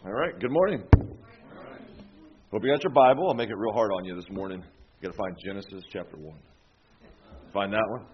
All right, good morning. Hope you got your Bible. I'll make it real hard on you this morning. You got to find Genesis chapter 1. Find that one?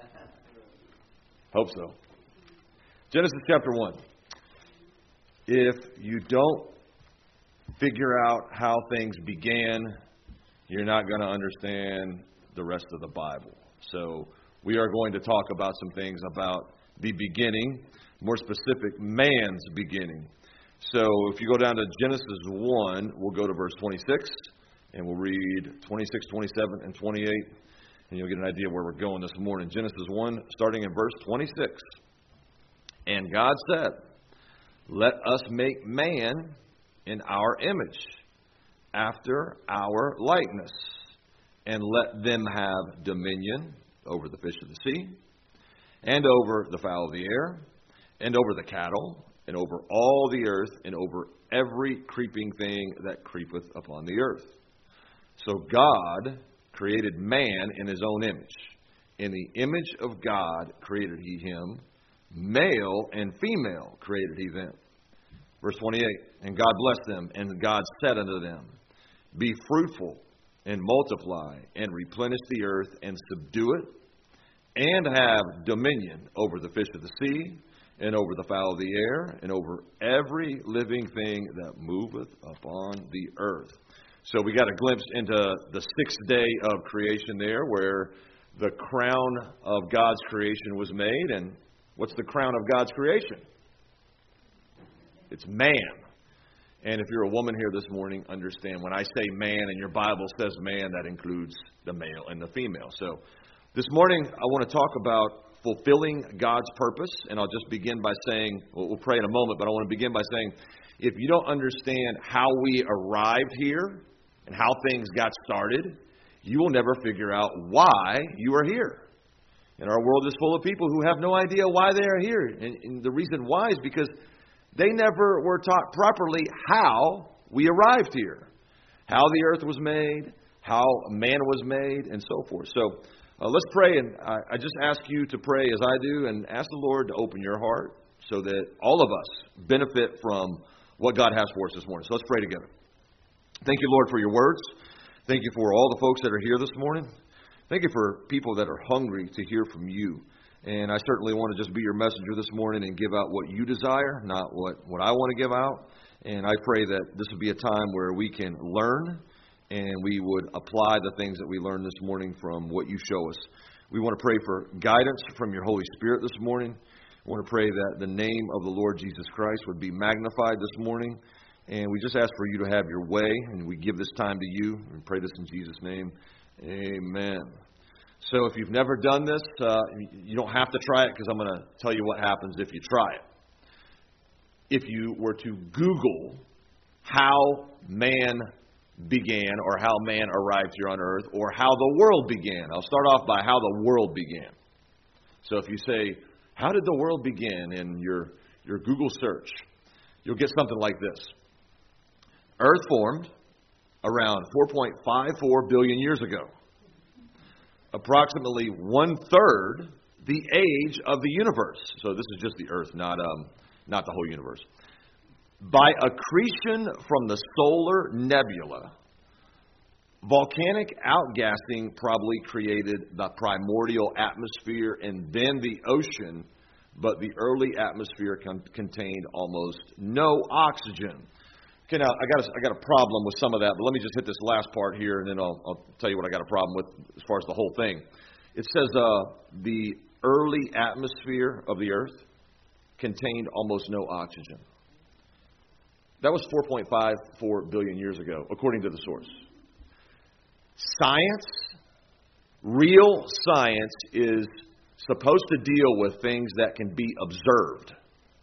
Hope so. Genesis chapter 1. If you don't figure out how things began, you're not going to understand the rest of the Bible. So we are going to talk about some things about the beginning, more specific, man's beginning. So if you go down to Genesis 1, we'll go to verse 26, and we'll read 26, 27, and 28, and you'll get an idea where we're going this morning. Genesis 1, starting in verse 26. And God said, "Let us make man in our image, after our likeness, and let them have dominion over the fish of the sea, and over the fowl of the air, and over the cattle, and over all the earth, and over every creeping thing that creepeth upon the earth." So God created man in his own image. In the image of God created he him. Male and female created he them. Verse 28, and God blessed them, and God said unto them, "Be fruitful, and multiply, and replenish the earth, and subdue it, and have dominion over the fish of the sea, and over the fowl of the air, and over every living thing that moveth upon the earth." So we got a glimpse into the sixth day of creation there, where the crown of God's creation was made. And what's the crown of God's creation? It's man. And if you're a woman here this morning, understand when I say man and your Bible says man, that includes the male and the female. So this morning I want to talk about fulfilling God's purpose, and I'll just begin by saying, we'll pray in a moment, but I want to begin by saying, if you don't understand how we arrived here and how things got started, you will never figure out why you are here. And our world is full of people who have no idea why they are here. And the reason why is because they never were taught properly how we arrived here, how the earth was made, how man was made, and so forth. So let's pray, and I just ask you to pray as I do, and ask the Lord to open your heart so that all of us benefit from what God has for us this morning. So let's pray together. Thank you, Lord, for your words. Thank you for all the folks that are here this morning. Thank you for people that are hungry to hear from you. And I certainly want to just be your messenger this morning and give out what you desire, not what I want to give out. And I pray that this would be a time where we can learn, and we would apply the things that we learned this morning from what you show us. We want to pray for guidance from your Holy Spirit this morning. We want to pray that the name of the Lord Jesus Christ would be magnified this morning. And we just ask for you to have your way, and we give this time to you. And pray this in Jesus' name. Amen. So if you've never done this, you don't have to try it, because I'm going to tell you what happens if you try it. If you were to Google how man began, or how man arrived here on earth, or how the world began. I'll start off by how the world began. So if you say, how did the world begin in your Google search, you'll get something like this. Earth formed around 4.54 billion years ago. Approximately 1/3 the age of the universe. So this is just the earth, not the whole universe. By accretion from the solar nebula, volcanic outgassing probably created the primordial atmosphere and then the ocean, but the early atmosphere contained almost no oxygen. Okay, now I got a problem with some of that, but let me just hit this last part here, and then I'll tell you what I got a problem with as far as the whole thing. It says the early atmosphere of the earth contained almost no oxygen. That was 4.54 billion years ago, according to the source. Science, real science, is supposed to deal with things that can be observed.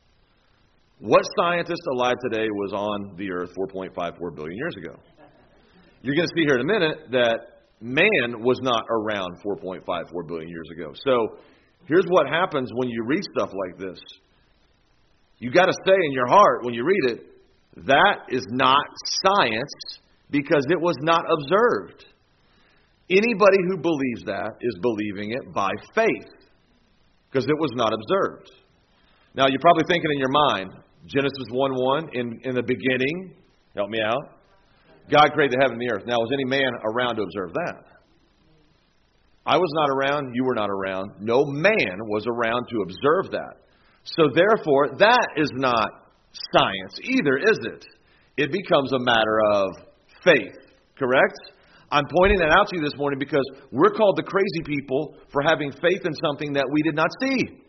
What scientist alive today was on the earth 4.54 billion years ago? You're going to see here in a minute that man was not around 4.54 billion years ago. So here's what happens when you read stuff like this. You got to say in your heart when you read it, that is not science, because it was not observed. Anybody who believes that is believing it by faith, because it was not observed. Now, you're probably thinking in your mind, Genesis 1:1, in the beginning, help me out, God created the heaven and the earth. Now, was any man around to observe that? I was not around, you were not around. No man was around to observe that. So therefore, that is not science either, is it? It becomes a matter of faith, correct? I'm pointing that out to you this morning because we're called the crazy people for having faith in something that we did not see.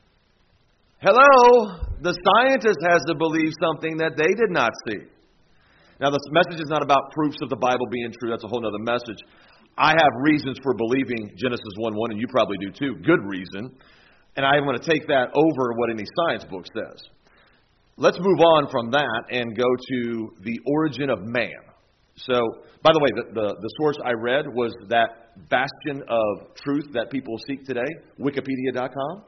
Hello? The scientist has to believe something that they did not see. Now, this message is not about proofs of the Bible being true. That's a whole other message. I have reasons for believing Genesis 1:1, and you probably do too. Good reason. And I'm going to take that over what any science book says. Let's move on from that and go to the origin of man. So, by the way, the source I read was that bastion of truth that people seek today, Wikipedia.com.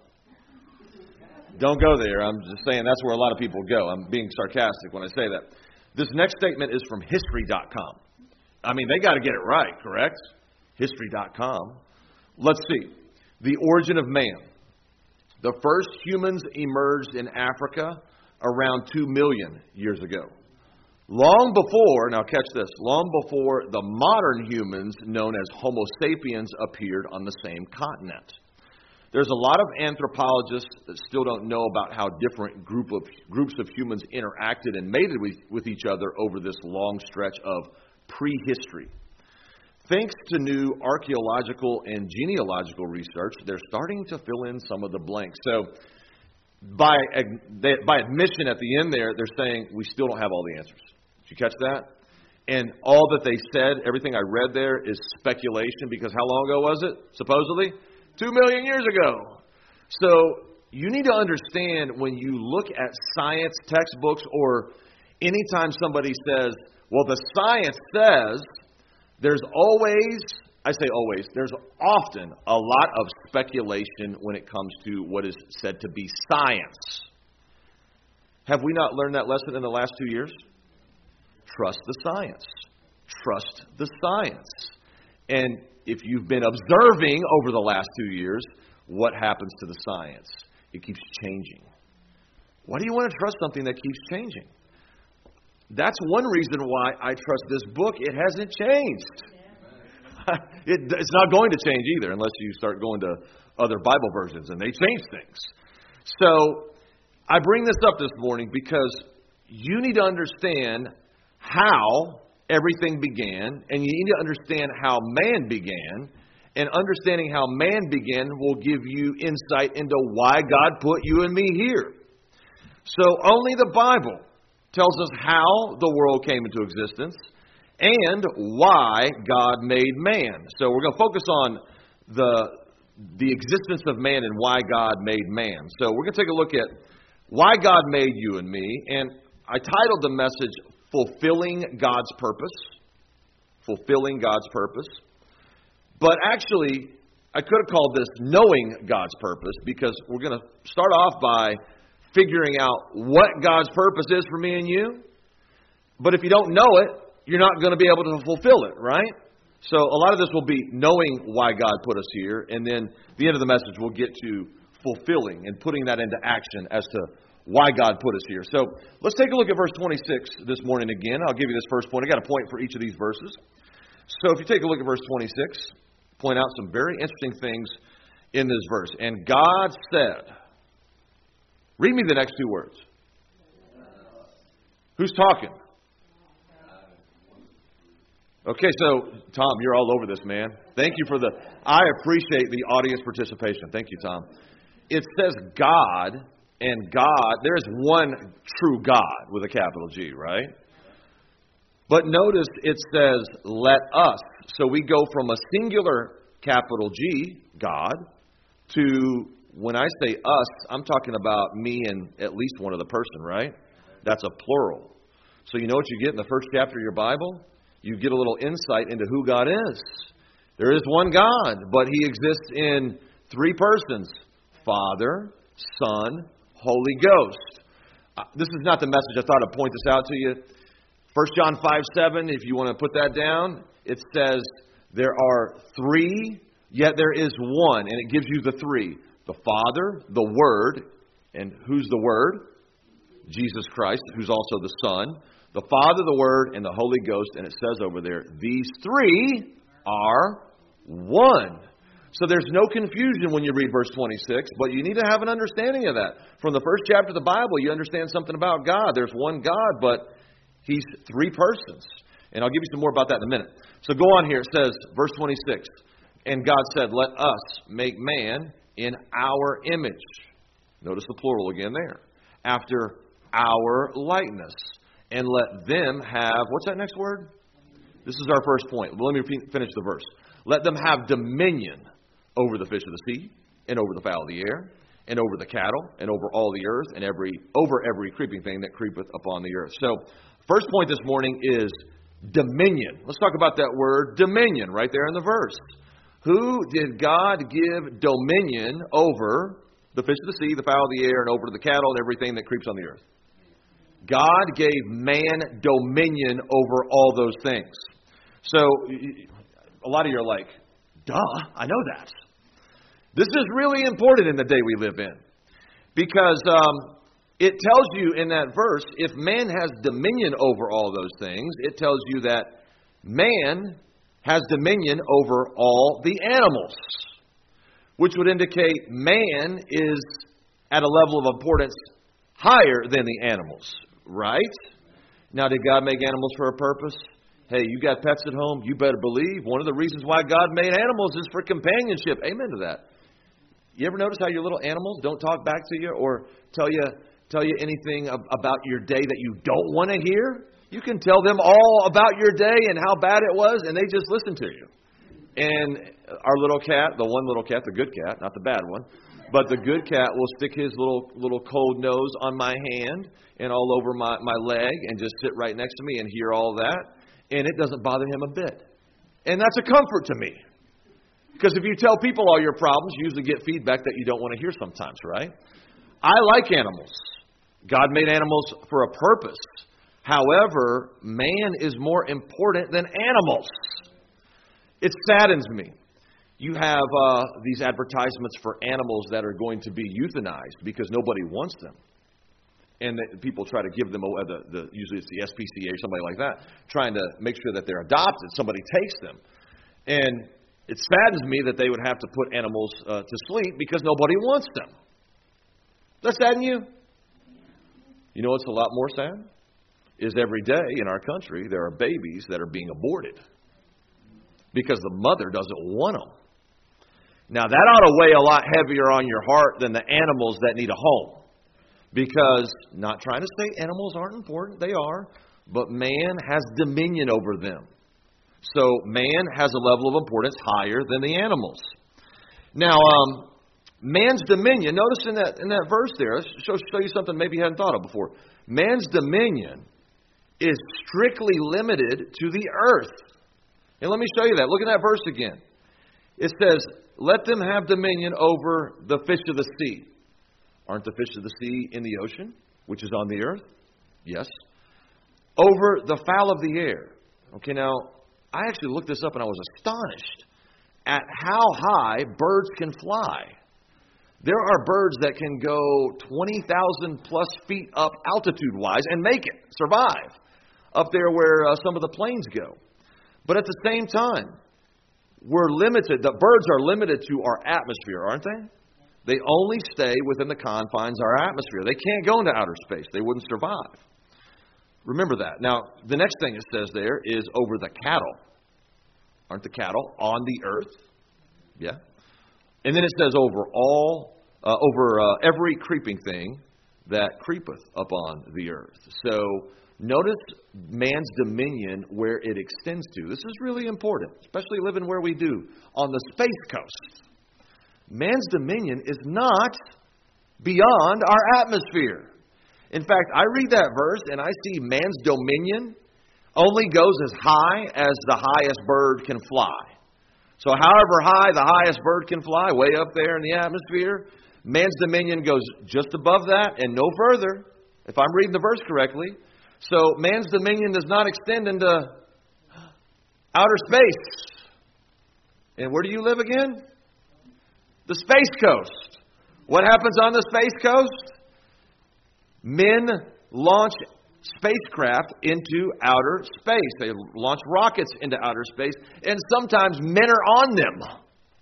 Don't go there. I'm just saying that's where a lot of people go. I'm being sarcastic when I say that. This next statement is from History.com. I mean, they got to get it right, correct? History.com. Let's see. The origin of man. The first humans emerged in Africa around 2 million years ago. Long before, now catch this, long before the modern humans known as Homo sapiens appeared on the same continent. There's a lot of anthropologists that still don't know about how different groups of humans interacted and mated with each other over this long stretch of prehistory. Thanks to new archaeological and genealogical research, they're starting to fill in some of the blanks. So, by admission at the end there, they're saying we still don't have all the answers. Did you catch that? And all that they said, everything I read there is speculation because how long ago was it, supposedly? 2 million years ago. So you need to understand when you look at science textbooks or anytime somebody says, well, the science says, there's always, I say always, there's often a lot of speculation when it comes to what is said to be science. Have we not learned that lesson in the last 2 years? Trust the science. Trust the science. And if you've been observing over the last 2 years, what happens to the science? It keeps changing. Why do you want to trust something that keeps changing? That's one reason why I trust this book. It hasn't changed. It's not going to change either unless you start going to other Bible versions and they change things. So I bring this up this morning because you need to understand how everything began, and you need to understand how man began, and understanding how man began will give you insight into why God put you and me here. So only the Bible tells us how the world came into existence and why God made man. So we're going to focus on the existence of man and why God made man. So we're going to take a look at why God made you and me, and I titled the message, Fulfilling God's Purpose. Fulfilling God's Purpose. But actually, I could have called this Knowing God's Purpose because we're going to start off by figuring out what God's purpose is for me and you. But if you don't know it, you're not going to be able to fulfill it, right? So a lot of this will be knowing why God put us here. And then at the end of the message, we'll get to fulfilling and putting that into action as to why God put us here. So let's take a look at verse 26 this morning again. I'll give you this first point. I got a point for each of these verses. So if you take a look at verse 26, point out some very interesting things in this verse. And God said, read me the next two words. Who's talking? Okay, so Tom, you're all over this, man. Thank you I appreciate the audience participation. Thank you, Tom. It says God, and God, there is one true God with a capital G, right? But notice it says, let us. So we go from a singular capital G, God, to, when I say us, I'm talking about me and at least one other person, right? That's a plural. So you know what you get in the first chapter of your Bible? You get a little insight into who God is. There is one God, but He exists in three persons, Father, Son, Holy Ghost. This is not the message. I thought I'd point this out to you. 1 John 5:7, if you want to put that down, it says there are three, yet there is one, and it gives you the three. The Father, the Word, and who's the Word? Jesus Christ, who's also the Son, the Father, the Word, and the Holy Ghost. And it says over there, these three are one. So there's no confusion when you read verse 26, but you need to have an understanding of that. From the first chapter of the Bible, you understand something about God. There's one God, but He's three persons. And I'll give you some more about that in a minute. So go on here. It says, verse 26, and God said, let us make man in our image. Notice the plural again there. After our likeness. And let them have, what's that next word? This is our first point. Well, let me finish the verse. Let them have dominion over the fish of the sea, and over the fowl of the air, and over the cattle, and over all the earth, and over every creeping thing that creepeth upon the earth. So, first point this morning is dominion. Let's talk about that word dominion right there in the verse. Who did God give dominion over the fish of the sea, the fowl of the air, and over the cattle, and everything that creeps on the earth? God gave man dominion over all those things. So, a lot of you are like, duh, I know that. This is really important in the day we live in. Because it tells you in that verse, if man has dominion over all those things, it tells you that man has dominion over all the animals. Which would indicate man is at a level of importance higher than the animals. Right? Now, did God make animals for a purpose? Hey, you got pets at home, you better believe one of the reasons why God made animals is for companionship. Amen to that. You ever notice how your little animals don't talk back to you or tell you anything about your day that you don't want to hear? You can tell them all about your day and how bad it was, and they just listen to you. And our little cat, the one little cat, the good cat, not the bad one, but the good cat will stick his little cold nose on my hand and all over my leg and just sit right next to me and hear all that. And it doesn't bother him a bit. And that's a comfort to me. Because if you tell people all your problems, you usually get feedback that you don't want to hear sometimes, right? I like animals. God made animals for a purpose. However, man is more important than animals. It saddens me. You have these advertisements for animals that are going to be euthanized because nobody wants them. And people try to give them, usually it's the SPCA or somebody like that, trying to make sure that they're adopted. Somebody takes them. And it saddens me that they would have to put animals to sleep because nobody wants them. Does that sadden you? You know what's a lot more sad? Is every day in our country there are babies that are being aborted because the mother doesn't want them. Now that ought to weigh a lot heavier on your heart than the animals that need a home. Because, not trying to say animals aren't important, they are, but man has dominion over them. So, man has a level of importance higher than the animals. Now, man's dominion, notice in that verse there, let's show you something maybe you hadn't thought of before. Man's dominion is strictly limited to the earth. And let me show you that. Look at that verse again. It says, let them have dominion over the fish of the sea. Aren't the fish of the sea in the ocean, which is on the earth? Yes. Over the fowl of the air. Okay, now, I actually looked this up and I was astonished at how high birds can fly. There are birds that can go 20,000 plus feet up altitude-wise and make it, survive, up there where some of the planes go. But at the same time, we're limited. The birds are limited to our atmosphere, aren't they? They only stay within the confines of our atmosphere. They can't go into outer space. They wouldn't survive. Remember that. Now, the next thing it says there is over the cattle. Aren't the cattle on the earth? Yeah. And then it says over every creeping thing that creepeth upon the earth. So notice man's dominion where it extends to. This is really important, especially living where we do, on the space coast. Man's dominion is not beyond our atmosphere. In fact, I read that verse and I see man's dominion only goes as high as the highest bird can fly. So however high the highest bird can fly, way up there in the atmosphere, man's dominion goes just above that and no further, if I'm reading the verse correctly. So man's dominion does not extend into outer space. And where do you live again? The space coast. What happens on the space coast? Men launch spacecraft into outer space. They launch rockets into outer space, and sometimes men are on them.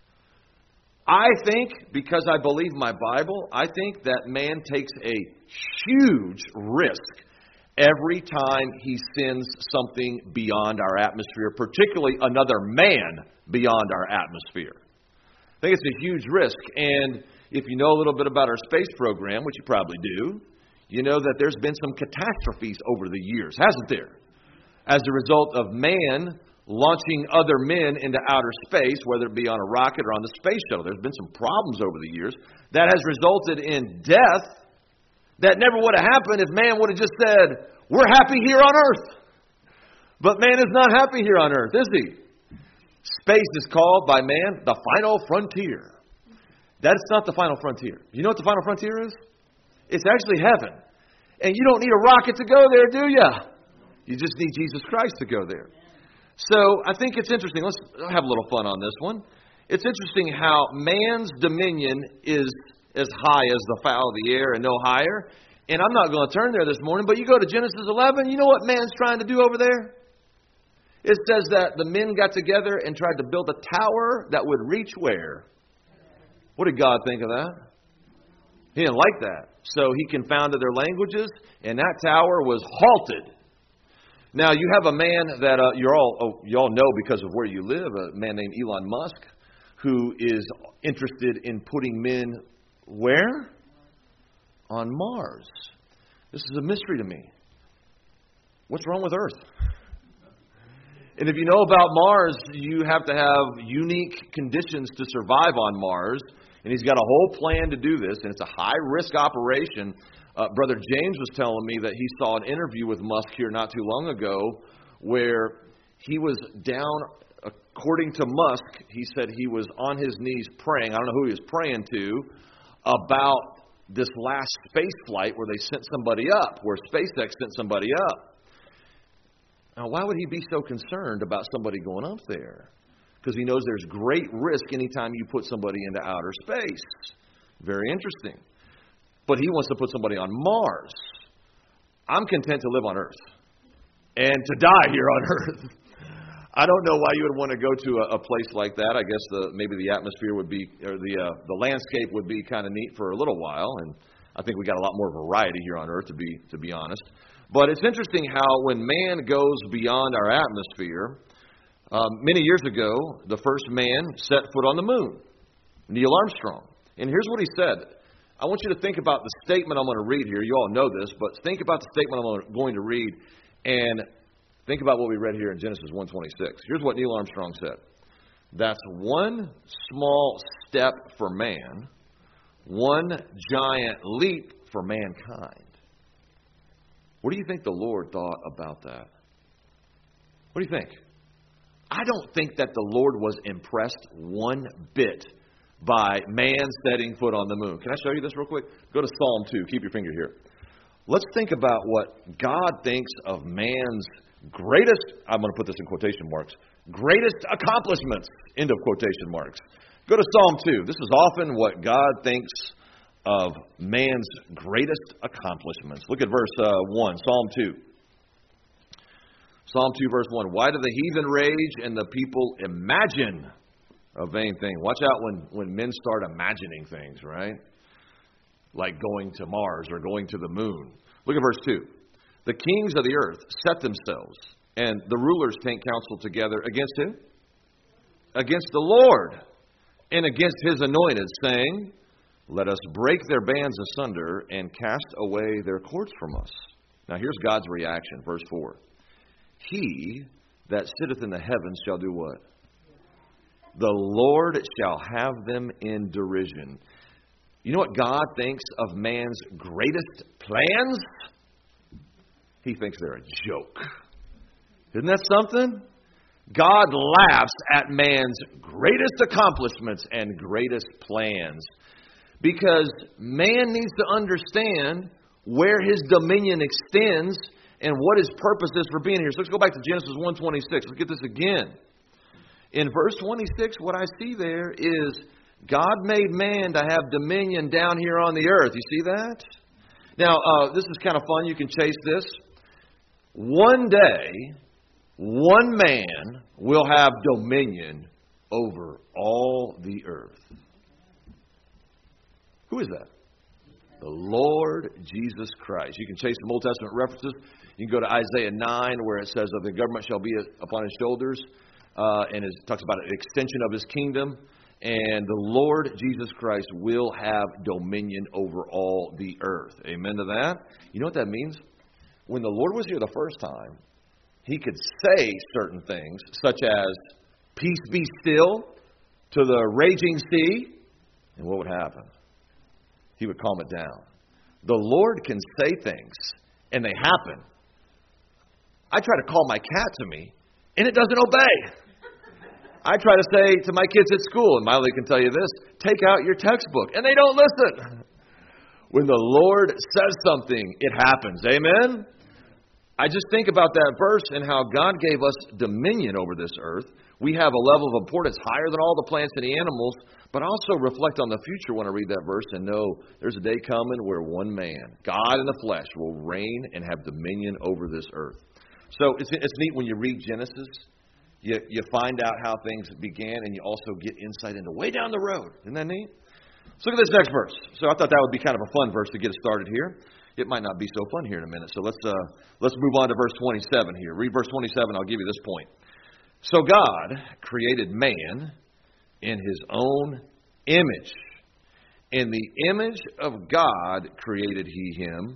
I think, because I believe my Bible, I think that man takes a huge risk every time he sends something beyond our atmosphere, particularly another man beyond our atmosphere. I think it's a huge risk. And if you know a little bit about our space program, which you probably do, you know that there's been some catastrophes over the years, hasn't there? As a result of man launching other men into outer space, whether it be on a rocket or on the space shuttle. There's been some problems over the years that has resulted in death that never would have happened if man would have just said, we're happy here on earth. But man is not happy here on earth, is he? Space is called by man the final frontier. That's not the final frontier. You know what the final frontier is? It's actually heaven. And you don't need a rocket to go there, do you? You just need Jesus Christ to go there. So I think it's interesting. Let's have a little fun on this one. It's interesting how man's dominion is as high as the fowl of the air and no higher. And I'm not going to turn there this morning, but you go to Genesis 11, you know what man's trying to do over there? It says that the men got together and tried to build a tower that would reach where? What did God think of that? He didn't like that. So he confounded their languages, and that tower was halted. Now, you have a man that you all know because of where you live, a man named Elon Musk, who is interested in putting men where? On Mars. This is a mystery to me. What's wrong with Earth? And if you know about Mars, you have to have unique conditions to survive on Mars. And he's got a whole plan to do this, and it's a high-risk operation. Brother James was telling me that he saw an interview with Musk here not too long ago where he was down, according to Musk, he said he was on his knees praying. I don't know who he was praying to, about this last space flight where they sent somebody up, where SpaceX sent somebody up. Now, why would he be so concerned about somebody going up there? Because he knows there's great risk anytime you put somebody into outer space. Very interesting. But he wants to put somebody on Mars. I'm content to live on Earth and to die here on Earth. I don't know why you would want to go to a place like that. I guess maybe the atmosphere would be, or the landscape would be kind of neat for a little while, and I think we got a lot more variety here on Earth, to be honest. But it's interesting how when man goes beyond our atmosphere, many years ago, the first man set foot on the moon, Neil Armstrong. And here's what he said. I want you to think about the statement I'm going to read here. You all know this, but think about the statement I'm going to read, and think about what we read here in Genesis 1:26. Here's what Neil Armstrong said. That's one small step for man, one giant leap for mankind. What do you think the Lord thought about that? What do you think? I don't think that the Lord was impressed one bit by man setting foot on the moon. Can I show you this real quick? Go to Psalm 2. Keep your finger here. Let's think about what God thinks of man's greatest, I'm going to put this in quotation marks, greatest accomplishments, end of quotation marks. Go to Psalm 2. This is often what God thinks of man's greatest accomplishments. Look at verse 1, Psalm 2. Psalm 2, verse 1. Why do the heathen rage and the people imagine a vain thing? Watch out when men start imagining things, right? Like going to Mars or going to the moon. Look at verse 2. The kings of the earth set themselves, and the rulers take counsel together against who? Against the Lord, and against his anointed, saying, let us break their bands asunder and cast away their cords from us. Now here's God's reaction, verse 4. He that sitteth in the heavens shall do what? The Lord shall have them in derision. You know what God thinks of man's greatest plans? He thinks they're a joke. Isn't that something? God laughs at man's greatest accomplishments and greatest plans. Because man needs to understand where his dominion extends and what his purpose is for being here. So let's go back to Genesis 1:26. Let's get this again. In verse 26, what I see there is God made man to have dominion down here on the earth. You see that? Now, this is kind of fun. You can chase this. One day, one man will have dominion over all the earth. Who is that? The Lord Jesus Christ. You can chase some Old Testament references. You can go to Isaiah 9 where it says that the government shall be upon his shoulders. And it talks about an extension of his kingdom. And the Lord Jesus Christ will have dominion over all the earth. Amen to that? You know what that means? When the Lord was here the first time, he could say certain things, such as, peace be still to the raging sea. And what would happen? He would calm it down. The Lord can say things, and they happen. I try to call my cat to me, and it doesn't obey. I try to say to my kids at school, and Miley can tell you this, take out your textbook, and they don't listen. When the Lord says something, it happens. Amen? I just think about that verse and how God gave us dominion over this earth. We have a level of importance higher than all the plants and the animals, but also reflect on the future when I read that verse and know there's a day coming where one man, God in the flesh, will reign and have dominion over this earth. So it's neat when you read Genesis. You find out how things began, and you also get insight into way down the road. Isn't that neat? Let's look at this next verse. So I thought that would be kind of a fun verse to get us started here. It might not be so fun here in a minute. So let's move on to verse 27 here. Read verse 27. I'll give you this point. So God created man in his own image. In the image of God created he him.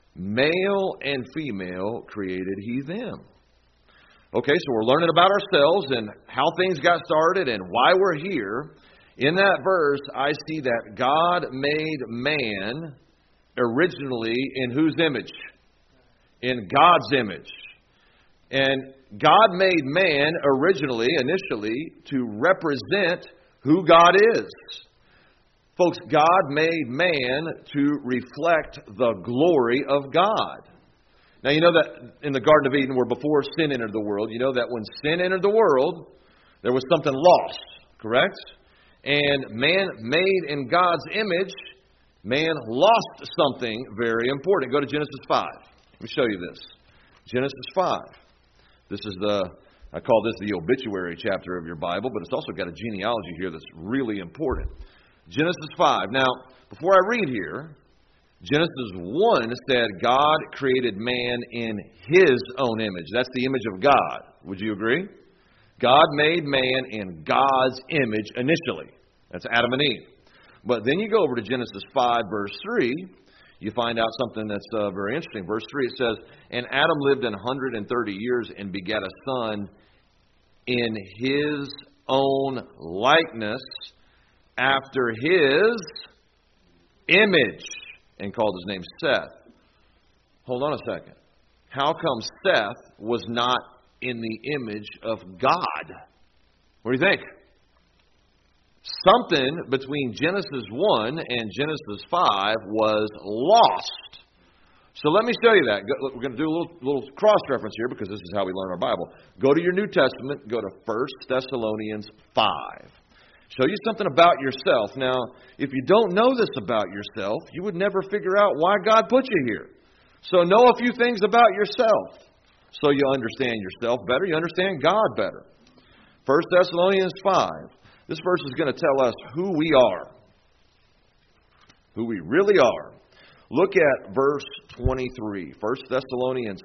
Male and female created he them. Okay, so we're learning about ourselves and how things got started and why we're here. In that verse, I see that God made man originally in whose image? In God's image. And God made man originally, initially, to represent who God is. Folks, God made man to reflect the glory of God. Now, you know that in the Garden of Eden, where before sin entered the world, you know that when sin entered the world, there was something lost, correct? And man made in God's image, man lost something very important. Go to Genesis 5. Let me show you this. Genesis 5. This is I call this the obituary chapter of your Bible, but it's also got a genealogy here that's really important. Genesis 5. Now, before I read here, Genesis 1 said God created man in his own image. That's the image of God. Would you agree? God made man in God's image initially. That's Adam and Eve. But then you go over to Genesis 5, verse 3. You find out something that's very interesting. Verse 3, it says, and Adam lived 130 years and begat a son in his own likeness after his image, and called his name Seth. Hold on a second. How come Seth was not in the image of God? What do you think? Something between Genesis 1 and Genesis 5 was lost. So let me show you that. We're going to do a little cross-reference here because this is how we learn our Bible. Go to your New Testament. Go to 1 Thessalonians 5. Show you something about yourself. Now, if you don't know this about yourself, you would never figure out why God put you here. So know a few things about yourself so you understand yourself better. You understand God better. 1 Thessalonians 5. This verse is going to tell us who we are. Who we really are. Look at verse 23. 1 Thessalonians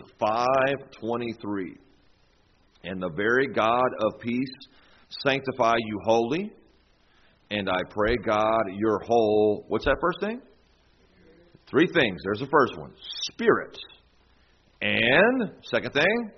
5:23. And the very God of peace sanctify you wholly. And I pray, God, your whole... What's that first thing? 3 things. There's the first one. Spirit. And, second thing,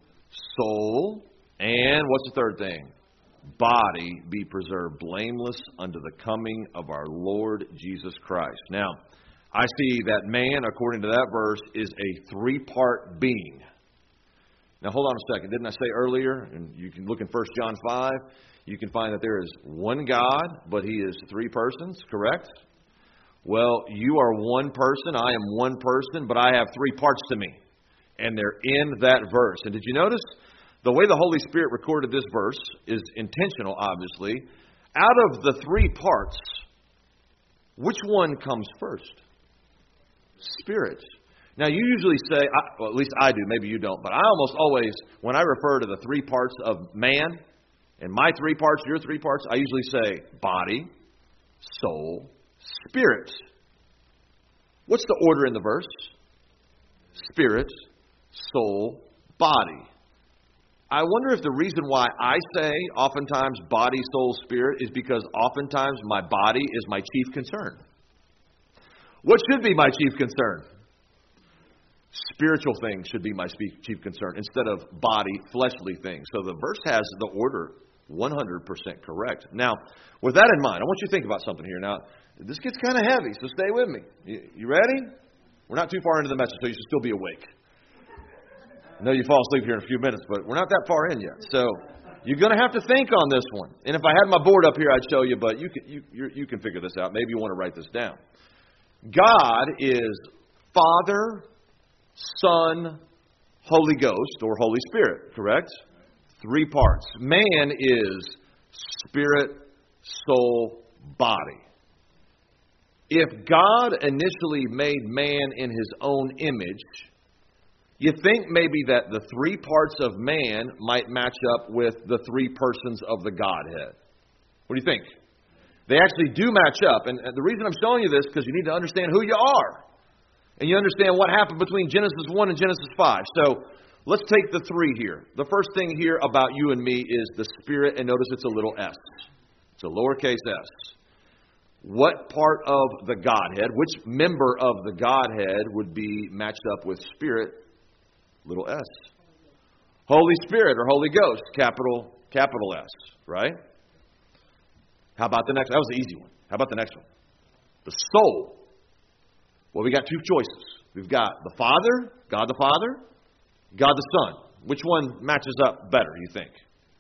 soul. And what's the third thing? Body be preserved blameless unto the coming of our Lord Jesus Christ. Now, I see that man, according to that verse, is a 3-part being. Now, hold on a second. Didn't I say earlier, and you can look in 1 John 5, you can find that there is one God, but he is 3 persons, correct? Well, you are one person, I am one person, but I have 3 parts to me. And they're in that verse. And did you notice the way the Holy Spirit recorded this verse is intentional, obviously. Out of the 3 parts, which one comes first? Spirit. Now, you usually say, well, at least I do, maybe you don't, but I almost always, when I refer to the three parts of man, and my three parts, your three parts, I usually say body, soul, spirit. What's the order in the verse? Spirit, soul, body. I wonder if the reason why I say oftentimes body, soul, spirit is because oftentimes my body is my chief concern. What should be my chief concern? Spiritual things should be my chief concern instead of body, fleshly things. So the verse has the order 100% correct. Now, with that in mind, I want you to think about something here. Now, this gets kind of heavy, so stay with me. You ready? We're not too far into the message, so you should still be awake. I know you fall asleep here in a few minutes, but we're not that far in yet. So you're going to have to think on this one. And if I had my board up here, I'd show you, but you can figure this out. Maybe you want to write this down. God is Father, Son, Holy Ghost, or Holy Spirit, correct? Three parts. Man is spirit, soul, body. If God initially made man in His own image, you think maybe that the three parts of man might match up with the three persons of the Godhead. What do you think? They actually do match up. And the reason I'm showing you this is because you need to understand who you are. And you understand what happened between Genesis 1 and Genesis 5. So let's take the three here. The first thing here about you and me is the Spirit, and notice it's a little s. It's a lowercase s. What part of the Godhead, which member of the Godhead would be matched up with Spirit? Little s. Holy Spirit or Holy Ghost, capital S, right? How about the next? That was the easy one. How about the next one? The soul. Well, we got two choices. We've got the Father, God the Father, God the Son. Which one matches up better, you think?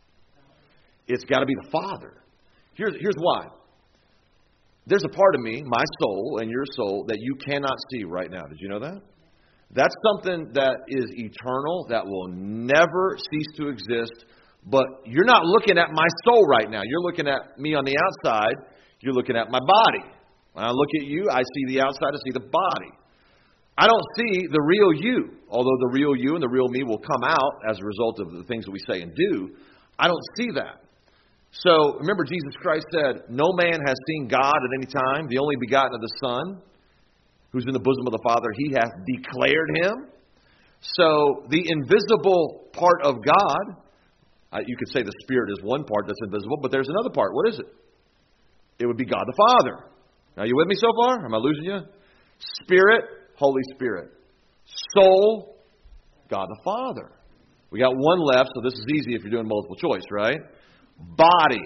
It's got to be the Father. Here's why. There's a part of me, my soul and your soul, that you cannot see right now. Did you know that? That's something that is eternal, that will never cease to exist. But you're not looking at my soul right now. You're looking at me on the outside. You're looking at my body. When I look at you, I see the outside, I see the body. I don't see the real you. Although the real you and the real me will come out as a result of the things that we say and do, I don't see that. So remember, Jesus Christ said, no man has seen God at any time. The only begotten of the Son, who's in the bosom of the Father, He hath declared Him. So the invisible part of God, you could say the Spirit is one part that's invisible, but there's another part. What is it? It would be God the Father. Now, you with me so far? Am I losing you? Spirit, Holy Spirit. Soul, God the Father. We got one left, so this is easy if you're doing multiple choice, right? Body.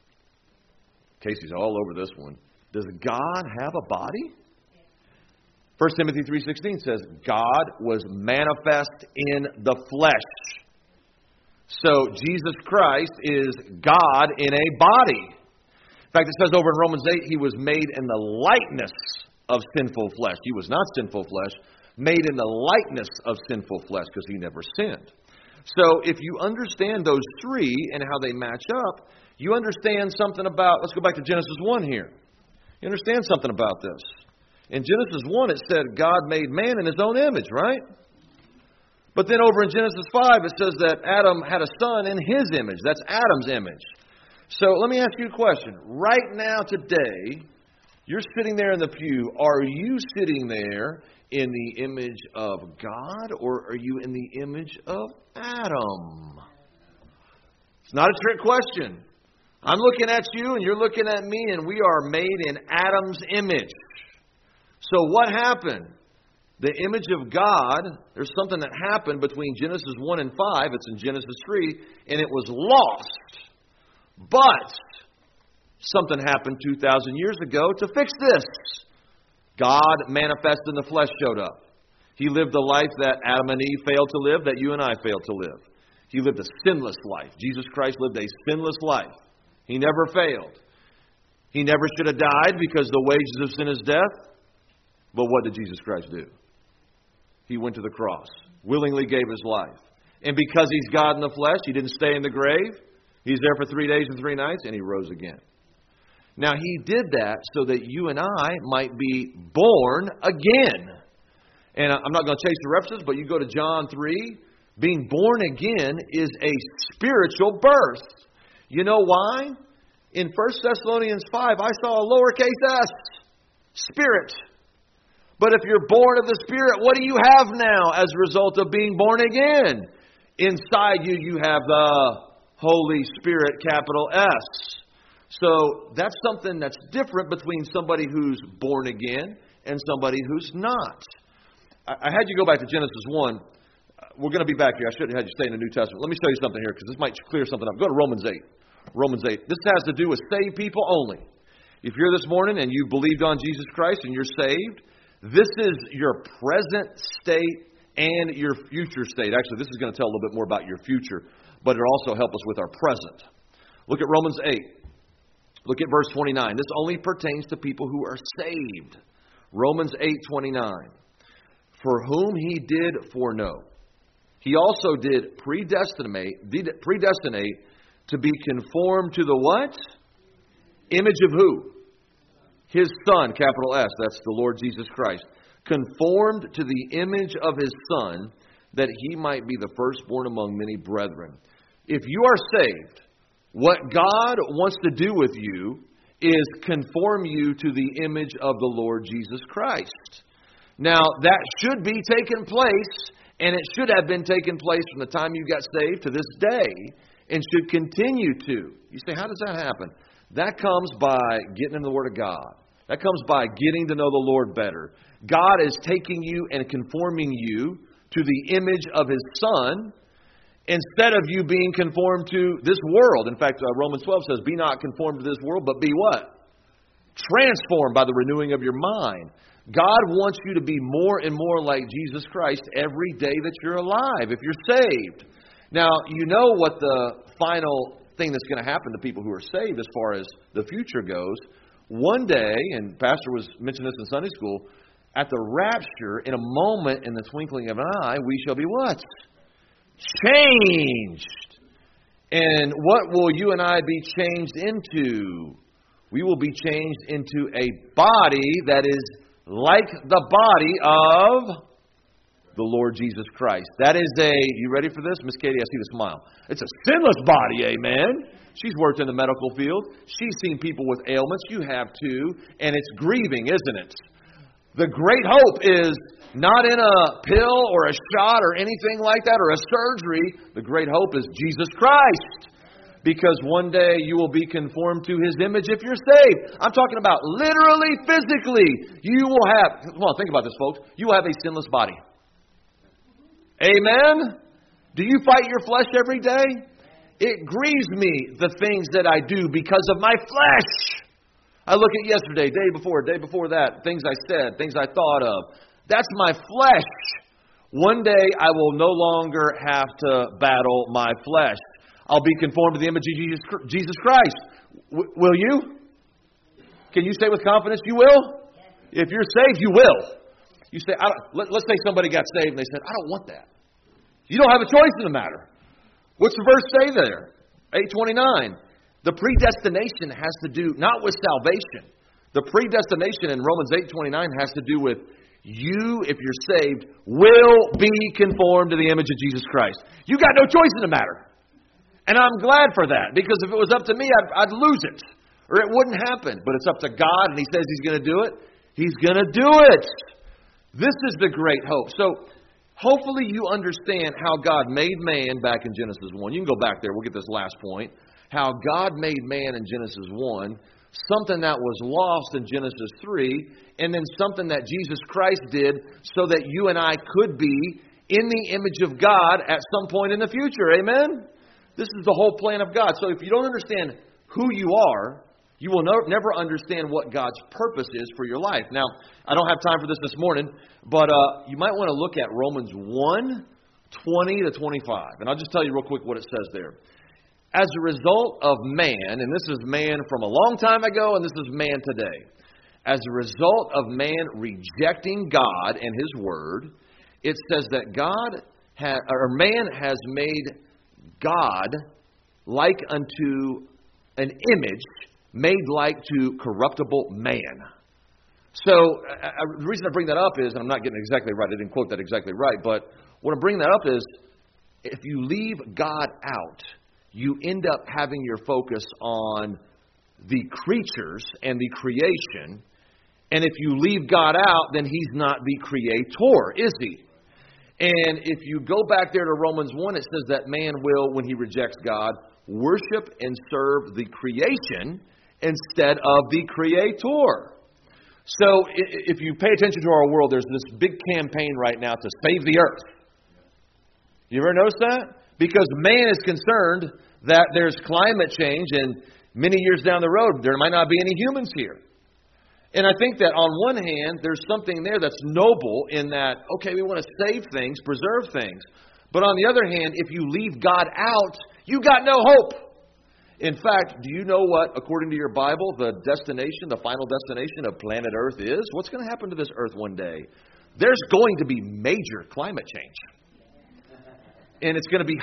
Casey's all over this one. Does God have a body? 1 Timothy 3:16 says, God was manifest in the flesh. So Jesus Christ is God in a body. In fact, it says over in Romans 8, He was made in the likeness of sinful flesh. He was not sinful flesh, made in the likeness of sinful flesh because He never sinned. So if you understand those three and how they match up, you understand something about, let's go back to Genesis 1 here. You understand something about this. In Genesis 1, it said God made man in His own image, right? But then over in Genesis 5, it says that Adam had a son in his image. That's Adam's image. So let me ask you a question. Right now, today, you're sitting there in the pew. Are you sitting there in the image of God, or are you in the image of Adam? It's not a trick question. I'm looking at you, and you're looking at me, and we are made in Adam's image. So what happened? The image of God, there's something that happened between Genesis 1 and 5. It's in Genesis 3, and it was lost. But something happened 2,000 years ago to fix this. God manifest in the flesh showed up. He lived the life that Adam and Eve failed to live, that you and I failed to live. He lived a sinless life. Jesus Christ lived a sinless life. He never failed. He never should have died because the wages of sin is death. But what did Jesus Christ do? He went to the cross, willingly gave His life. And because He's God in the flesh, He didn't stay in the grave. He's there for 3 days and 3 nights, and He rose again. Now, He did that so that you and I might be born again. And I'm not going to chase the references, but you go to John 3. Being born again is a spiritual birth. You know why? In 1 Thessalonians 5, I saw a lowercase s, spirit. But if you're born of the Spirit, what do you have now as a result of being born again? Inside you, you have the Holy Spirit, capital S. So that's something that's different between somebody who's born again and somebody who's not. I had you go back to Genesis 1. We're going to be back here. I should have had you stay in the New Testament. Let me show you something here because this might clear something up. Go to Romans 8. Romans 8. This has to do with saved people only. If you're this morning and you believed on Jesus Christ and you're saved, this is your present state and your future state. Actually, this is going to tell a little bit more about your future, but it'll also help us with our present. Look at Romans 8. Look at verse 29. This only pertains to people who are saved. Romans 8:29. For whom he did foreknow, he also did predestinate to be conformed to the what? Image of who? His Son, capital S. That's the Lord Jesus Christ. Conformed to the image of His Son, that He might be the firstborn among many brethren. If you are saved, what God wants to do with you is conform you to the image of the Lord Jesus Christ. Now, that should be taking place, and it should have been taking place from the time you got saved to this day, and should continue to. You say, how does that happen? That comes by getting in the Word of God. That comes by getting to know the Lord better. God is taking you and conforming you to the image of His Son, instead of you being conformed to this world. In fact, Romans 12 says, be not conformed to this world, but be what? Transformed by the renewing of your mind. God wants you to be more and more like Jesus Christ every day that you're alive, if you're saved. Now, you know what the final thing that's going to happen to people who are saved as far as the future goes. One day, and Pastor was mentioning this in Sunday school, at the rapture, in a moment, in the twinkling of an eye, we shall be what? Changed. And what will you and I be changed into? We will be changed into a body that is like the body of the Lord Jesus Christ. That is you ready for this? Miss Katie, I see the smile. It's a sinless body, amen. She's worked in the medical field. She's seen people with ailments. You have too. And it's grieving, isn't it? The great hope is not in a pill or a shot or anything like that or a surgery. The great hope is Jesus Christ. Because one day you will be conformed to His image if you're saved. I'm talking about literally, physically. You will have, come on, think about this, folks. You will have a sinless body. Amen? Do you fight your flesh every day? It grieves me, the things that I do, because of my flesh. I look at yesterday, day before that, things I said, things I thought of. That's my flesh. One day I will no longer have to battle my flesh. I'll be conformed to the image of Jesus Christ. Will you? Can you say with confidence, you will? If you're saved, you will. You say, let's say somebody got saved and they said, I don't want that. You don't have a choice in the matter. What's the verse say there? 8:29. The predestination has to do not with salvation. The predestination in Romans 8:29 has to do with you, if you're saved, will be conformed to the image of Jesus Christ. You got no choice in the matter. And I'm glad for that, because if it was up to me, I'd lose it. Or it wouldn't happen. But it's up to God, and He says He's going to do it. He's going to do it. This is the great hope. So, hopefully you understand how God made man back in Genesis 1. You can go back there. We'll get this last point. How God made man in Genesis 1, something that was lost in Genesis 3, and then something that Jesus Christ did so that you and I could be in the image of God at some point in the future. Amen? This is the whole plan of God. So if you don't understand who you are, you will never understand what God's purpose is for your life. Now, I don't have time for this morning, but you might want to look at Romans 1:20-25. And I'll just tell you real quick what it says there. As a result of man, and this is man from a long time ago, and this is man today. As a result of man rejecting God and His Word, it says that man has made God like unto an image made like to corruptible man. So the reason I bring that up is, and I'm not getting it exactly right, I didn't quote that exactly right, but what I'm bringing that up is, if you leave God out, you end up having your focus on the creatures and the creation. And if you leave God out, then He's not the creator, is He? And if you go back there to Romans 1, it says that man will, when he rejects God, worship and serve the creation instead of the creator. So if you pay attention to our world, there's this big campaign right now to save the earth. You ever notice that? Because man is concerned that there's climate change, and many years down the road, there might not be any humans here. And I think that on one hand, there's something there that's noble in that, okay, we want to save things, preserve things. But on the other hand, if you leave God out, you got no hope. In fact, do you know what, according to your Bible, the destination, the final destination of planet Earth is? What's going to happen to this Earth one day? There's going to be major climate change. And it's going to be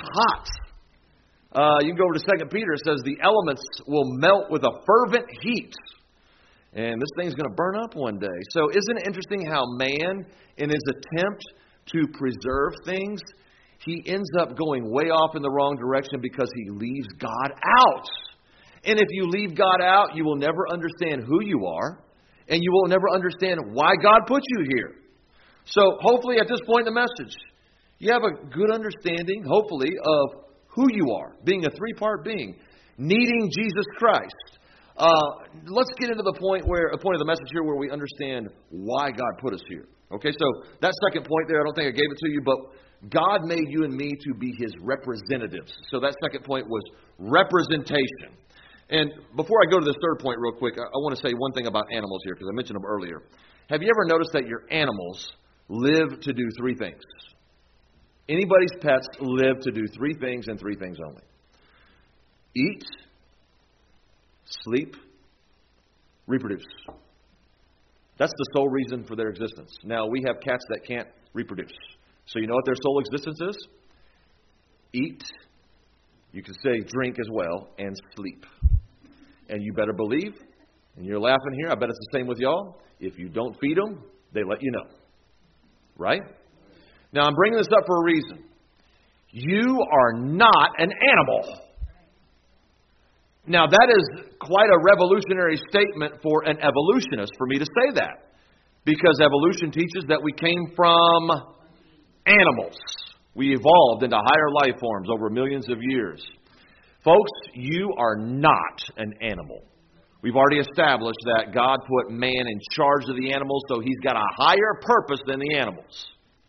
hot. You can go over to 2 Peter. It says the elements will melt with a fervent heat. And this thing's going to burn up one day. So isn't it interesting how man, in his attempt to preserve things, he ends up going way off in the wrong direction because he leaves God out. And if you leave God out, you will never understand who you are, and you will never understand why God put you here. So hopefully at this point in the message, you have a good understanding, hopefully, of who you are, being a three-part being, needing Jesus Christ. Let's get into the point of the message here where we understand why God put us here. Okay, so that second point there, I don't think I gave it to you, but God made you and me to be His representatives. So that second point was representation. And before I go to this third point real quick, I want to say one thing about animals here, because I mentioned them earlier. Have you ever noticed that your animals live to do three things? Anybody's pets live to do three things and three things only. Eat, sleep, reproduce. That's the sole reason for their existence. Now, we have cats that can't reproduce. So you know what their sole existence is? Eat, you can say drink as well, and sleep. And you better believe, and you're laughing here, I bet it's the same with y'all, if you don't feed them, they let you know. Right? Now, I'm bringing this up for a reason. You are not an animal. Now, that is quite a revolutionary statement for an evolutionist for me to say that. Because evolution teaches that we came from animals. We evolved into higher life forms over millions of years. Folks, you are not an animal. We've already established that God put man in charge of the animals, so He's got a higher purpose than the animals.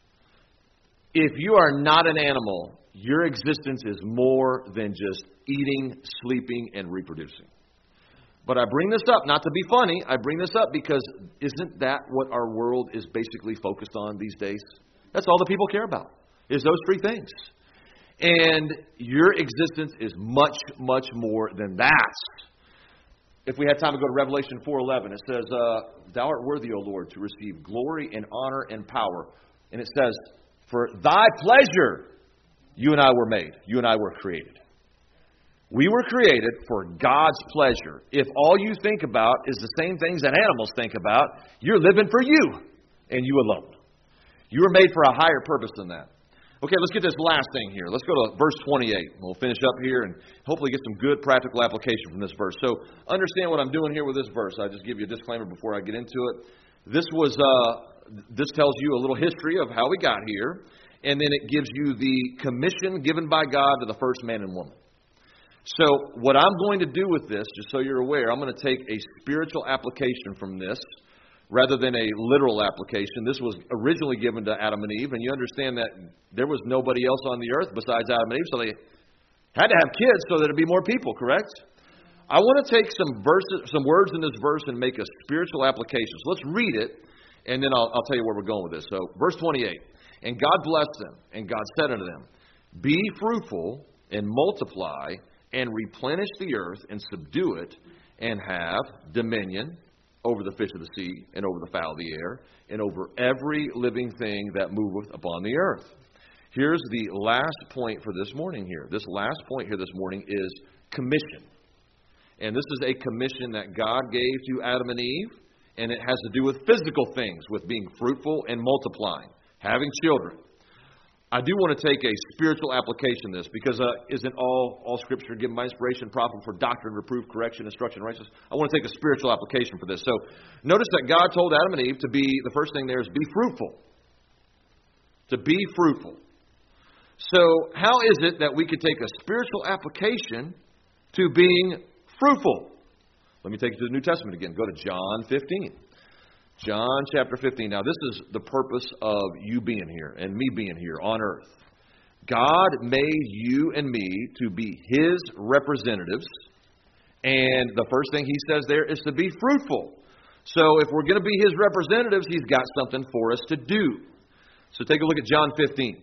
If you are not an animal, your existence is more than just eating, sleeping, and reproducing. But I bring this up not to be funny. I bring this up because isn't that what our world is basically focused on these days? That's all the people care about, is those three things. And your existence is much, much more than that. If we had time to go to Revelation 4:11, it says, Thou art worthy, O Lord, to receive glory and honor and power. And it says, For Thy pleasure you and I were made. You and I were created. We were created for God's pleasure. If all you think about is the same things that animals think about, you're living for you and you alone. You were made for a higher purpose than that. Okay, let's get this last thing here. Let's go to verse 28. We'll finish up here and hopefully get some good practical application from this verse. So understand what I'm doing here with this verse. I'll just give you a disclaimer before I get into it. This tells you a little history of how we got here, and then it gives you the commission given by God to the first man and woman. So what I'm going to do with this, just so you're aware, I'm going to take a spiritual application from this rather than a literal application. This was originally given to Adam and Eve, and you understand that there was nobody else on the earth besides Adam and Eve, so they had to have kids so that there'd be more people, correct? I want to take some words in this verse and make a spiritual application. So let's read it, and then I'll tell you where we're going with this. So verse 28, And God blessed them, and God said unto them, Be fruitful and multiply, and replenish the earth, and subdue it, and have dominion over the fish of the sea, and over the fowl of the air, and over every living thing that moveth upon the earth. Here's the last point for this morning here. This last point here this morning is commission. And this is a commission that God gave to Adam and Eve, And it has to do with physical things, with being fruitful and multiplying, having children. I do want to take a spiritual application of this, because isn't all Scripture given by inspiration, profitable for doctrine, reproof, correction, instruction, and righteousness? I want to take a spiritual application for this. So notice that God told Adam and Eve to be, the first thing there is be fruitful. To be fruitful. So how is it that we could take a spiritual application to being fruitful? Let me take you to the New Testament again. Go to John 15. John chapter 15. Now, this is the purpose of you being here and me being here on earth. God made you and me to be His representatives. And the first thing He says there is to be fruitful. So if we're going to be His representatives, He's got something for us to do. So take a look at John 15.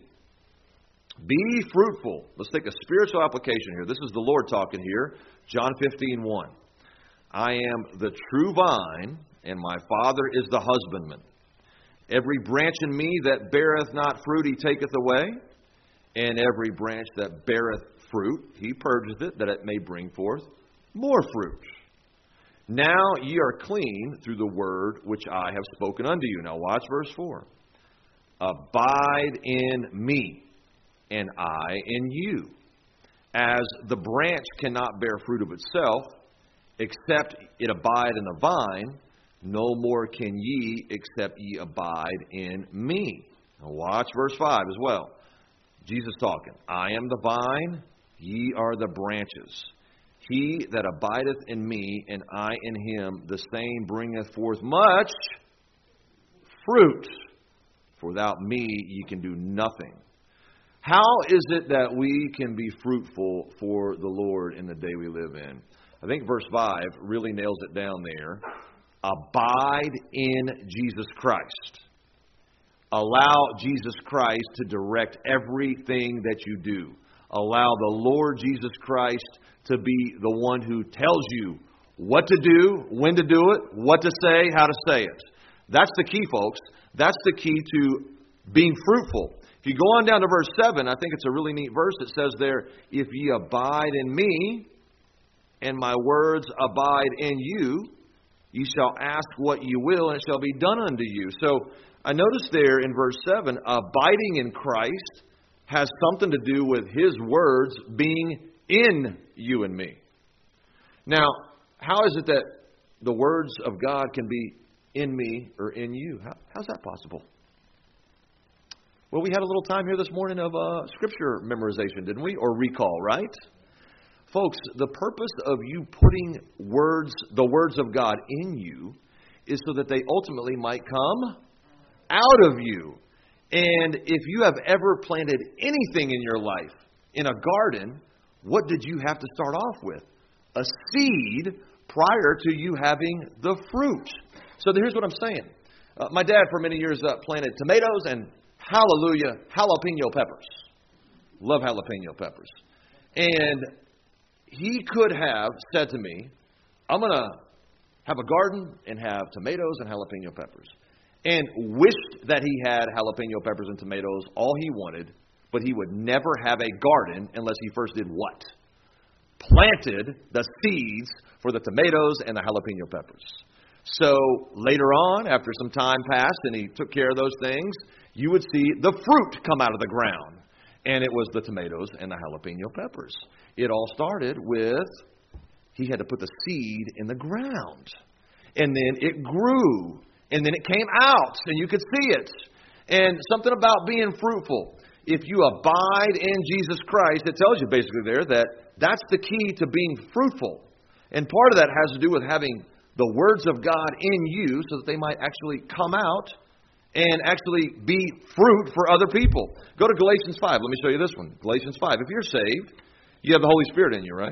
Be fruitful. Let's take a spiritual application here. This is the Lord talking here. John 15:1. I am the true vine, and my Father is the husbandman. Every branch in me that beareth not fruit, He taketh away. And every branch that beareth fruit, He purgeth it, that it may bring forth more fruit. Now ye are clean through the word which I have spoken unto you. Now watch verse 4. Abide in me, and I in you. As the branch cannot bear fruit of itself, except it abide in the vine, no more can ye, except ye abide in me. Now watch verse 5 as well. Jesus talking. I am the vine, ye are the branches. He that abideth in me, and I in him, the same bringeth forth much fruit. For without me ye can do nothing. How is it that we can be fruitful for the Lord in the day we live in? I think verse 5 really nails it down there. Abide in Jesus Christ. Allow Jesus Christ to direct everything that you do. Allow the Lord Jesus Christ to be the one who tells you what to do, when to do it, what to say, how to say it. That's the key, folks. That's the key to being fruitful. If you go on down to verse 7, I think it's a really neat verse. It says there, if ye abide in me, and my words abide in you, ye shall ask what ye will, and it shall be done unto you. So I noticed there in verse 7, abiding in Christ has something to do with His words being in you and me. Now, how is it that the words of God can be in me or in you? How's that possible? Well, we had a little time here this morning of Scripture memorization, didn't we? Or recall, right? Folks, the purpose of you putting the words of God in you is so that they ultimately might come out of you. And if you have ever planted anything in your life in a garden, what did you have to start off with? A seed prior to you having the fruit. So here's what I'm saying. My dad for many years planted tomatoes and jalapeno peppers. Love jalapeno peppers. And he could have said to me, I'm going to have a garden and have tomatoes and jalapeno peppers. And wished that he had jalapeno peppers and tomatoes, all he wanted, but he would never have a garden unless he first did what? Planted the seeds for the tomatoes and the jalapeno peppers. So later on, after some time passed and he took care of those things, you would see the fruit come out of the ground. And it was the tomatoes and the jalapeno peppers. It all started with he had to put the seed in the ground. And then it grew. And then it came out, and you could see it. And something about being fruitful. If you abide in Jesus Christ, it tells you basically there that that's the key to being fruitful. And part of that has to do with having the words of God in you so that they might actually come out and actually be fruit for other people. Go to Galatians 5. Let me show you this one. Galatians 5. If you're saved, you have the Holy Spirit in you, right?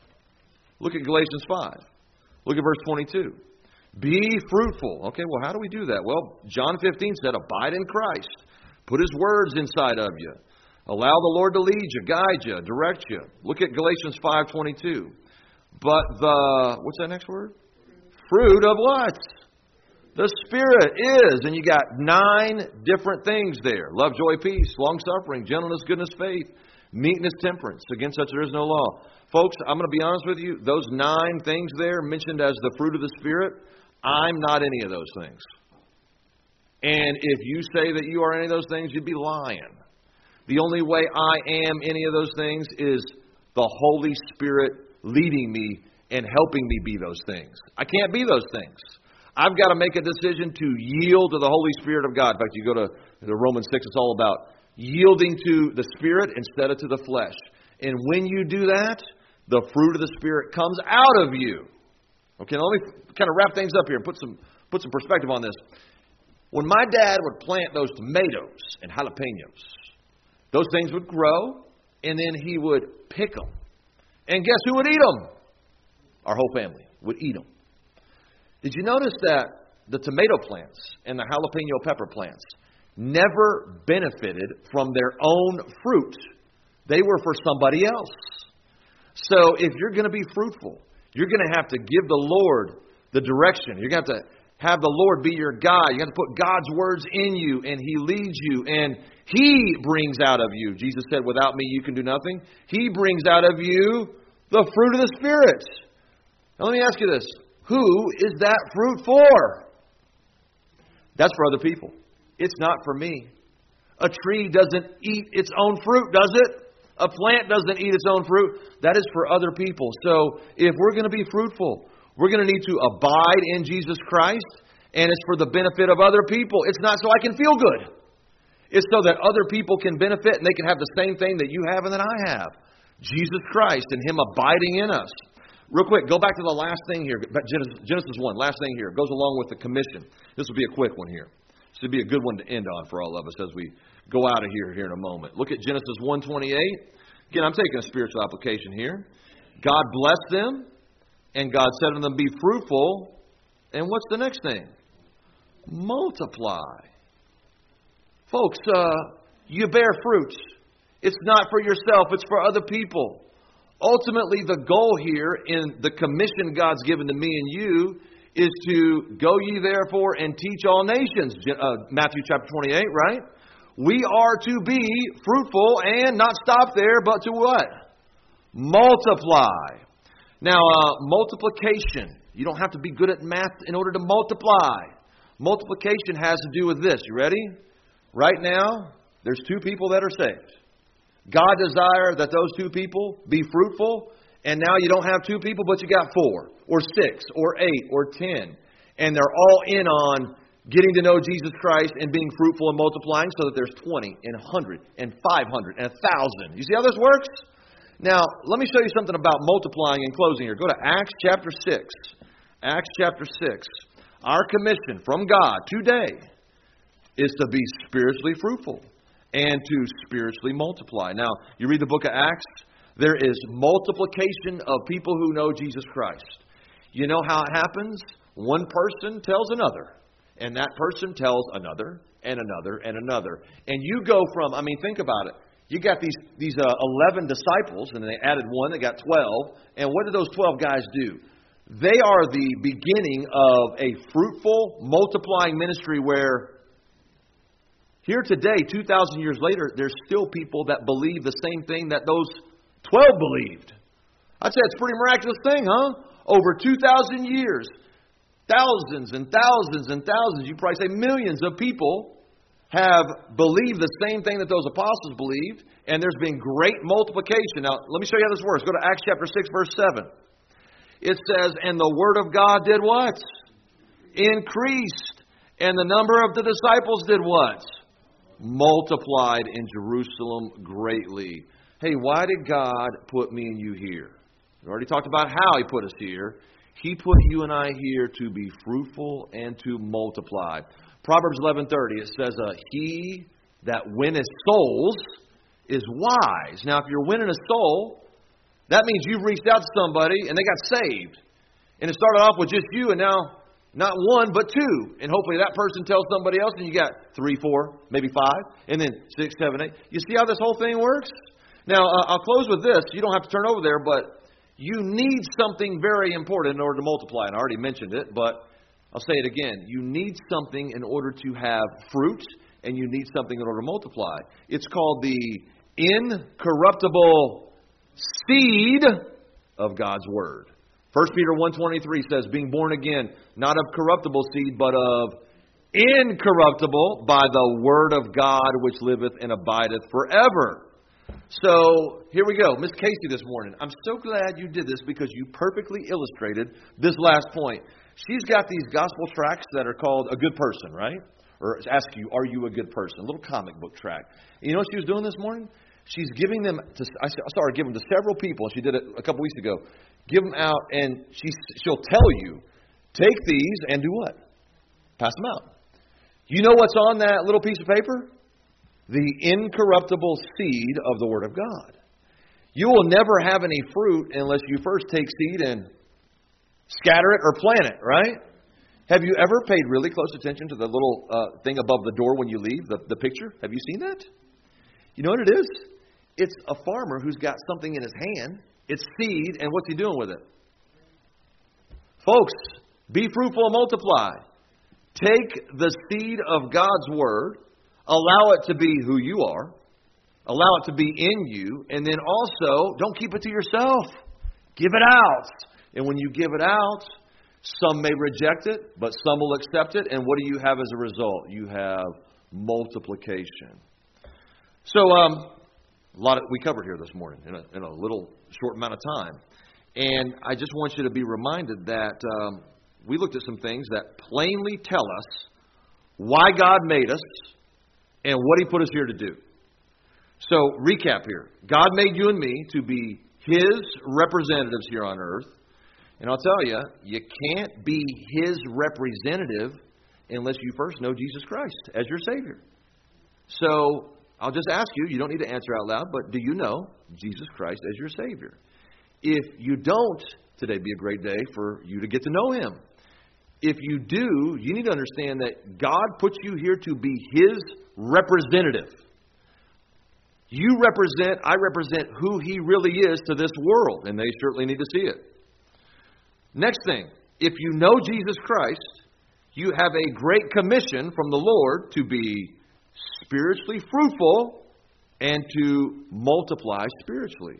Look at Galatians 5. Look at verse 22. Be fruitful. Okay, well, how do we do that? Well, John 15 said, abide in Christ. Put His words inside of you. Allow the Lord to lead you, guide you, direct you. Look at Galatians 5:22. But what's that next word? Fruit of what? The Spirit is. And you got 9 different things there. Love, joy, peace, long-suffering, gentleness, goodness, faith, meekness, temperance. Against such there is no law. Folks, I'm going to be honest with you. Those 9 things there mentioned as the fruit of the Spirit, I'm not any of those things. And if you say that you are any of those things, you'd be lying. The only way I am any of those things is the Holy Spirit leading me and helping me be those things. I can't be those things. I've got to make a decision to yield to the Holy Spirit of God. In fact, you go to Romans 6, it's all about yielding to the Spirit instead of to the flesh. And when you do that, the fruit of the Spirit comes out of you. Okay, now let me kind of wrap things up here and put some perspective on this. When my dad would plant those tomatoes and jalapenos, those things would grow, and then he would pick them. And guess who would eat them? Our whole family would eat them. Did you notice that the tomato plants and the jalapeno pepper plants never benefited from their own fruit? They were for somebody else. So if you're going to be fruitful, you're going to have to give the Lord the direction. You're going to have the Lord be your guide. You have to put God's words in you, and He leads you, and He brings out of you. Jesus said, without me you can do nothing. He brings out of you the fruit of the Spirit. Now let me ask you this. Who is that fruit for? That's for other people. It's not for me. A tree doesn't eat its own fruit, does it? A plant doesn't eat its own fruit. That is for other people. So if we're going to be fruitful, we're going to need to abide in Jesus Christ, and it's for the benefit of other people. It's not so I can feel good. It's so that other people can benefit and they can have the same thing that you have and that I have. Jesus Christ and Him abiding in us. Real quick, go back to the last thing here. Genesis 1, last thing here. It goes along with the commission. This will be a quick one here. This would be a good one to end on for all of us as we go out of here in a moment. Look at Genesis 1:28. Again, I'm taking a spiritual application here. God blessed them, and God said to them, be fruitful. And what's the next thing? Multiply. Folks, you bear fruit. It's not for yourself, it's for other people. Ultimately, the goal here in the commission God's given to me and you is to go ye therefore and teach all nations. Matthew chapter 28, right? We are to be fruitful and not stop there, but to what? Multiply. Now, multiplication. You don't have to be good at math in order to multiply. Multiplication has to do with this. You ready? Right now, there's 2 people that are saved. God desires that those 2 people be fruitful, and now you don't have 2 people, but you got 4, or 6, or 8, or 10. And they're all in on getting to know Jesus Christ and being fruitful and multiplying so that there's 20, and 100, and 500, and 1,000. You see how this works? Now, let me show you something about multiplying in closing here. Go to Acts chapter 6. Acts chapter 6. Our commission from God today is to be spiritually fruitful and to spiritually multiply. Now, you read the book of Acts, there is multiplication of people who know Jesus Christ. You know how it happens? One person tells another, and that person tells another, and another, and another. And you go from, think about it. You got these 11 disciples, and they added one, they got 12. And what did those 12 guys do? They are the beginning of a fruitful, multiplying ministry where here today, 2,000 years later, there's still people that believe the same thing that those 12 believed. I'd say it's a pretty miraculous thing, huh? Over 2,000 years, thousands and thousands and thousands, you probably say millions of people have believed the same thing that those apostles believed, and there's been great multiplication. Now, let me show you how this works. Go to Acts chapter 6, verse 7. It says, and the word of God did what? Increased. And the number of the disciples did what? Multiplied in Jerusalem greatly. Hey, why did God put me and you here? We already talked about how He put us here. He put you and I here to be fruitful and to multiply. Proverbs 11:30, it says, he that winneth souls is wise. Now, if you're winning a soul, that means you've reached out to somebody and they got saved. And it started off with just you, and now not one, but 2. And hopefully that person tells somebody else, and you got 3, 4, maybe 5, and then 6, 7, 8. You see how this whole thing works? Now, I'll close with this. You don't have to turn over there, but you need something very important in order to multiply. And I already mentioned it, but I'll say it again. You need something in order to have fruit, and you need something in order to multiply. It's called the incorruptible seed of God's Word. 1 Peter 1:23 says, being born again, not of corruptible seed, but of incorruptible, by the word of God, which liveth and abideth forever. So, here we go. Miss Casey this morning. I'm so glad you did this because you perfectly illustrated this last point. She's got these gospel tracts that are called A Good Person, right? Or ask you, are you a good person? A little comic book tract. You know what she was doing this morning? She's giving them to, I saw her give them to several people. She did it a couple weeks ago. Give them out, and she'll tell you, take these and do what? Pass them out. You know what's on that little piece of paper? The incorruptible seed of the Word of God. You will never have any fruit unless you first take seed and scatter it or plant it, right? Have you ever paid really close attention to the little thing above the door when you leave, the picture? Have you seen that? You know what it is? It's a farmer who's got something in his hand. It's seed, and what's he doing with it? Folks, be fruitful and multiply. Take the seed of God's Word, allow it to be who you are, allow it to be in you, and then also, don't keep it to yourself. Give it out. And when you give it out, some may reject it, but some will accept it. And what do you have as a result? You have multiplication. So, we covered here this morning in a little short amount of time. And I just want you to be reminded that we looked at some things that plainly tell us why God made us and what He put us here to do. So, recap here. God made you and me to be His representatives here on earth. And I'll tell you, you can't be His representative unless you first know Jesus Christ as your Savior. So, I'll just ask you, you don't need to answer out loud, but do you know Jesus Christ as your Savior? If you don't, today be a great day for you to get to know Him. If you do, you need to understand that God puts you here to be His representative. You represent, I represent who He really is to this world, and they certainly need to see it. Next thing, if you know Jesus Christ, you have a great commission from the Lord to be spiritually fruitful and to multiply spiritually.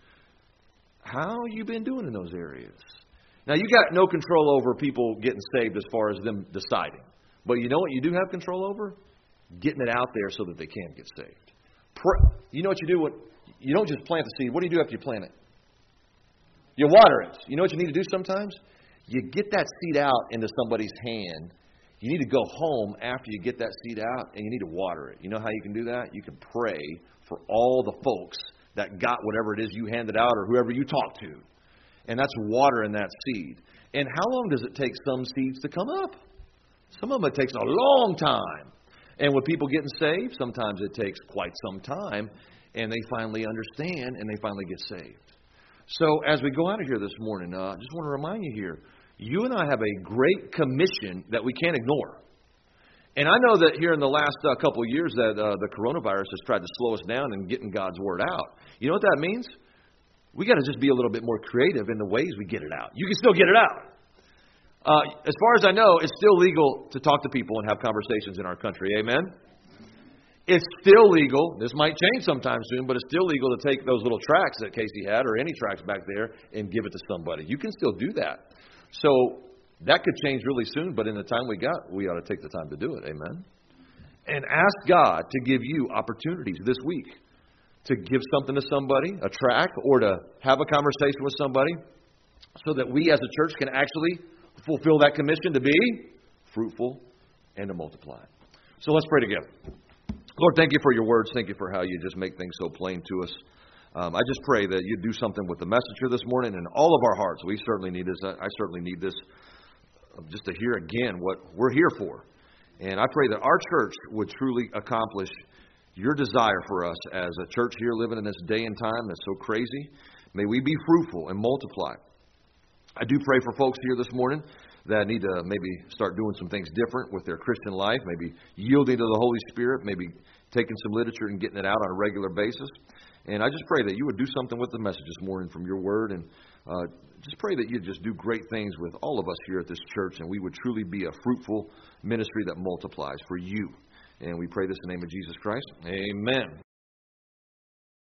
How you been doing in those areas? Now, you got no control over people getting saved as far as them deciding. But you know what you do have control over? Getting it out there so that they can get saved. You know what you do? You don't just plant the seed. What do you do after you plant it? You water it. You know what you need to do sometimes? You get that seed out into somebody's hand. You need to go home after you get that seed out, and you need to water it. You know how you can do that? You can pray for all the folks that got whatever it is you handed out or whoever you talked to. And that's watering that seed. And how long does it take some seeds to come up? Some of them it takes a long time. And with people getting saved, sometimes it takes quite some time, and they finally understand, and they finally get saved. So as we go out of here this morning, I just want to remind you here, you and I have a great commission that we can't ignore. And I know that here in the last couple of years that the coronavirus has tried to slow us down in getting God's Word out. You know what that means? We got to just be a little bit more creative in the ways we get it out. You can still get it out. As far as I know, it's still legal to talk to people and have conversations in our country. Amen? It's still legal. This might change sometime soon, but it's still legal to take those little tracts that Casey had or any tracts back there and give it to somebody. You can still do that. So that could change really soon, but in the time we got, we ought to take the time to do it. Amen? And ask God to give you opportunities this week to give something to somebody, a tract, or to have a conversation with somebody so that we as a church can actually fulfill that commission to be fruitful and to multiply. So let's pray together. Lord, thank you for your words. Thank you for how you just make things so plain to us. I just pray that you do something with the message here this morning in all of our hearts. We certainly need this. I certainly need this just to hear again what we're here for. And I pray that our church would truly accomplish your desire for us as a church here living in this day and time that's so crazy. May we be fruitful and multiply. I do pray for folks here this morning that need to maybe start doing some things different with their Christian life, maybe yielding to the Holy Spirit, maybe taking some literature and getting it out on a regular basis. And I just pray that you would do something with the message this morning from your word, and just pray that you'd just do great things with all of us here at this church, and we would truly be a fruitful ministry that multiplies for you. And we pray this in the name of Jesus Christ. Amen.